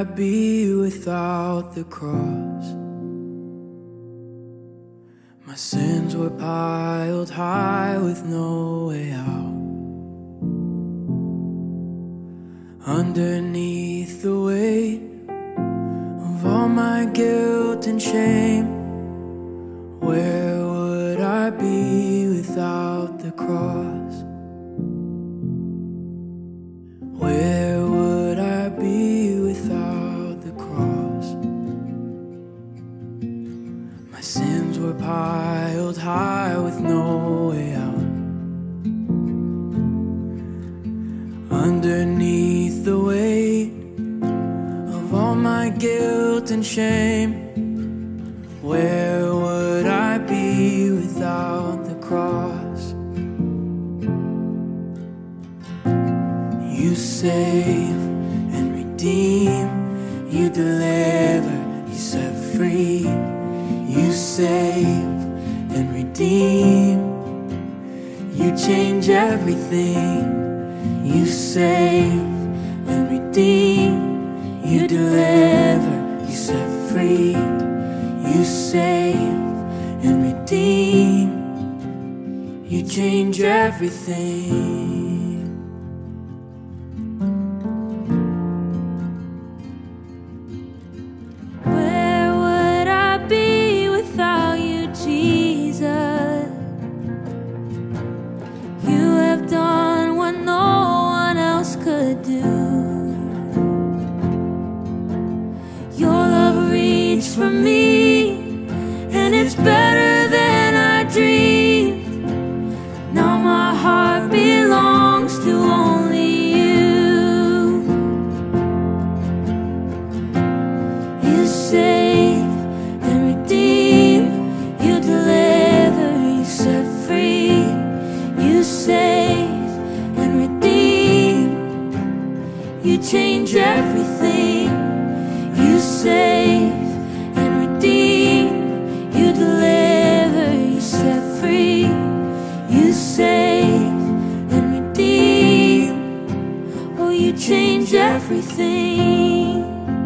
I be without the cross? My sins were piled high with no way out. Underneath the weight of all my guilt and shame, where would I be without the cross? Where would I be without the cross? My sins were piled high with no way out. Underneath the weight of all my guilt and shame, where would I be without the cross? You save and redeem, you deliver, you set free. You save and redeem, you change everything. You save and redeem, you deliver, you set free. You save and redeem, you change everything. Could do. Your love reached for me, and it's better than I dreamed. Now my heart belongs to only you. You save and redeem, you deliver, you set free. You save and redeem, you change everything. You save and redeem, you deliver, you set free. You save and redeem, oh, you change everything.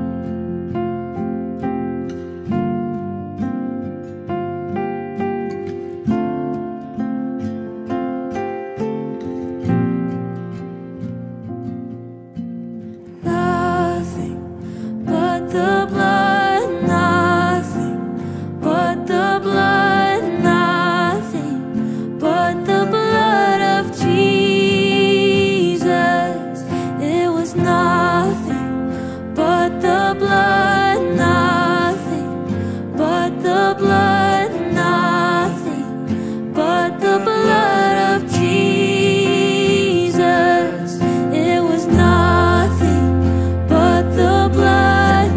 The blood, nothing but the blood, nothing but the blood of Jesus. It was nothing but the blood, nothing but the blood, nothing but the blood of Jesus. It was nothing but the blood,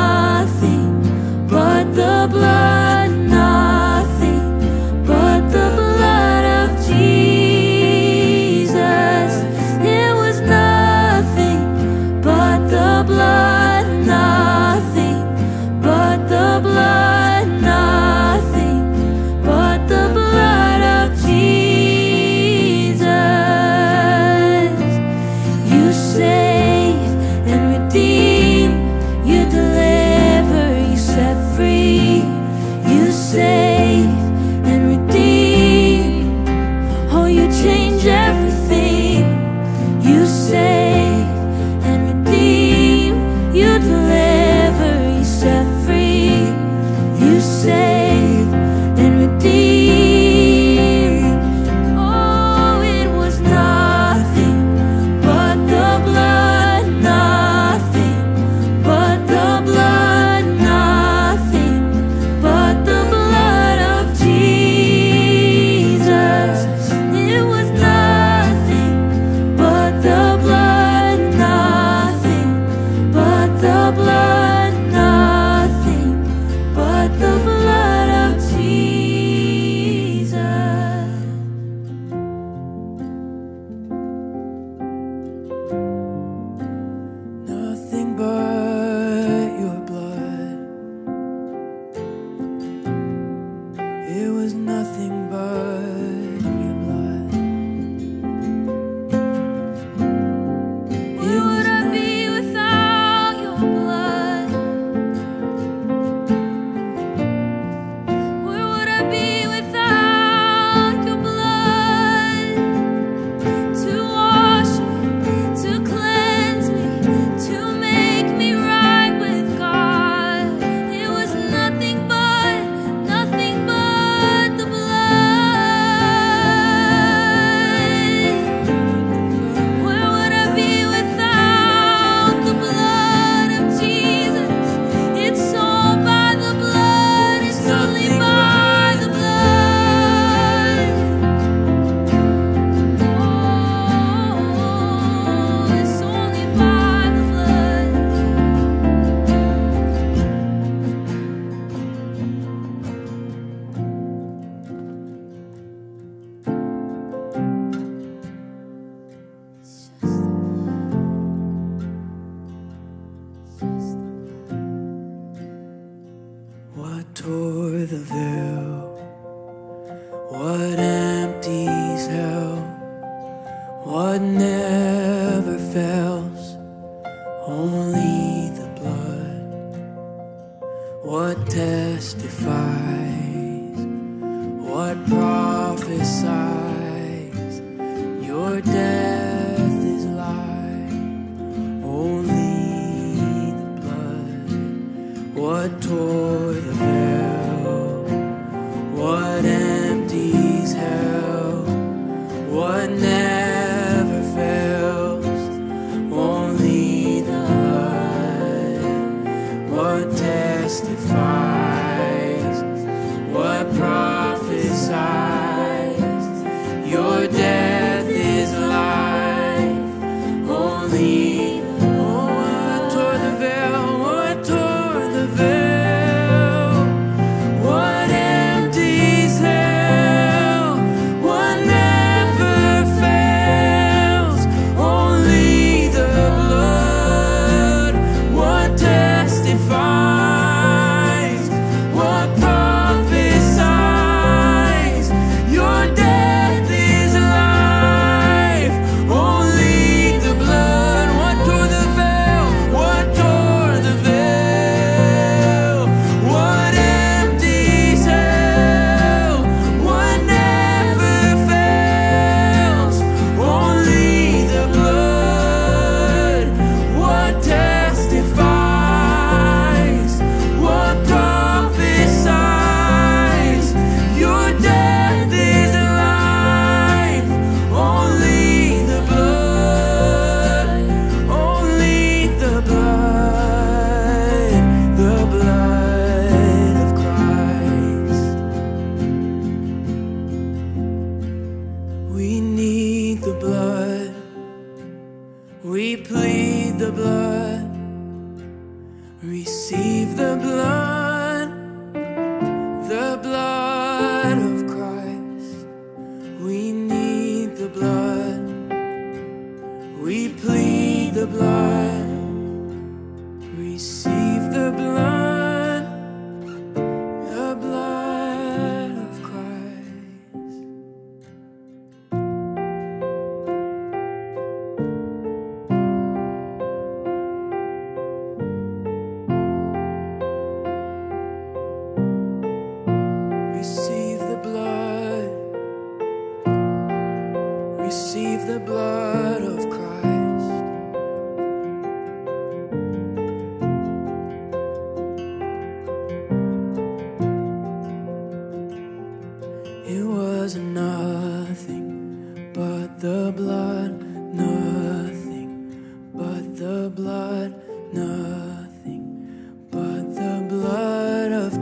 the blood, nothing but the blood of Jesus. It was nothing but the blood, nothing but the blood, nothing but the blood of Jesus. You save and redeem, you deliver, you set free. You save and redeem, oh, you change everything. You save and redeem, the veil? What empties hell? What never fails? Only the blood. What testifies? What prophesies? Your death is life. Only the blood. What tore the veil? What empties hell? What never fails? Only the blood. What testifies? What prophesies? Your death is life. Only what tore the veil? What tore the veil? What empties hell? What never fails? Only the blood. What testifies? What prophesies? Your death is life. Only the blood. What tore the veil? What tore the veil? What empties hell? What never fails? Only the blood. What testifies? What prophesies? Your death is life. Only the blood. Only the blood. The blood of Christ. We need the blood. We plead the blood. Receive the blood. The blood of Christ. We need the blood. We plead the blood. Receive the blood. The blood of Christ. Receive the blood. Receive the blood of Christ. It was nothing but the blood, nothing but the blood, nothing but the blood of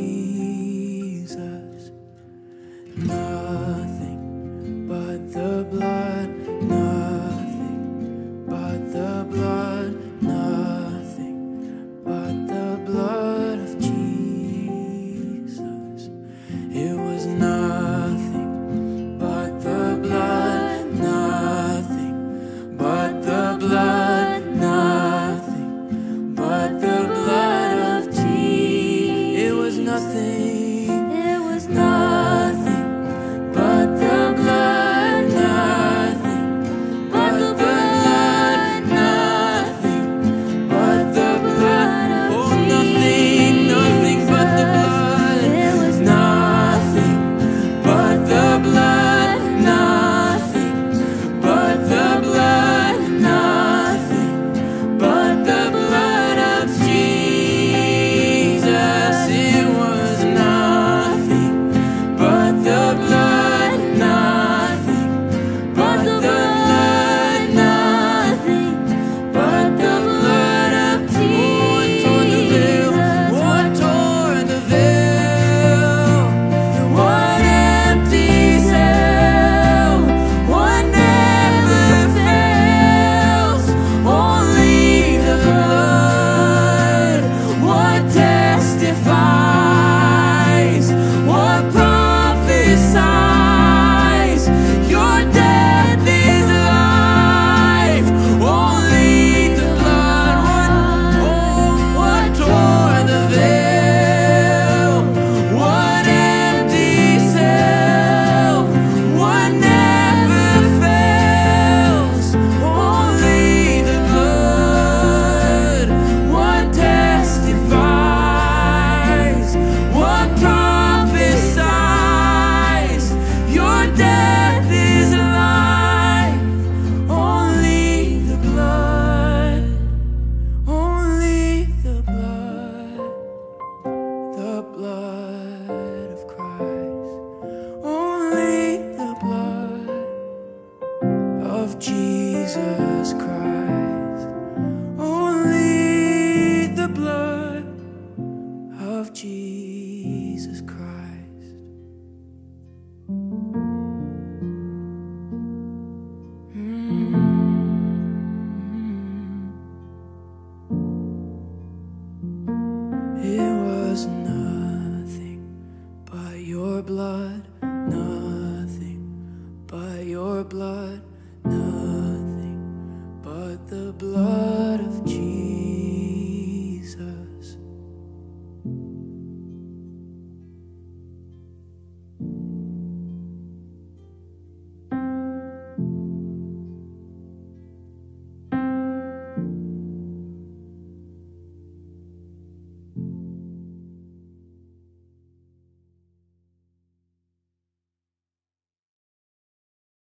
Jesus. Nothing but the blood, nothing but the blood, nothing but the blood of Jesus. It was nothing but the blood, nothing but the blood, nothing but was enough.